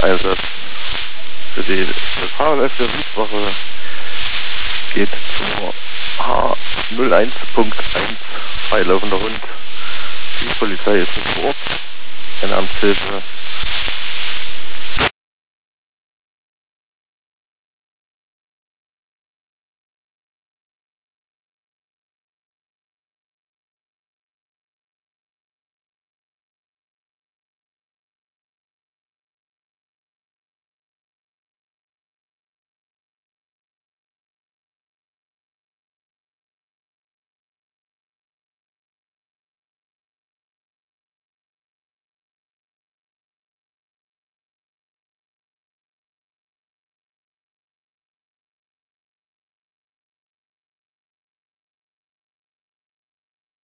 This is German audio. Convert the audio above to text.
Einsatz für die Fahrer der Wiesbacher geht zur H01.1 freilaufender Hund. Die Polizei ist nicht vor Ort. Eine Amtshilfe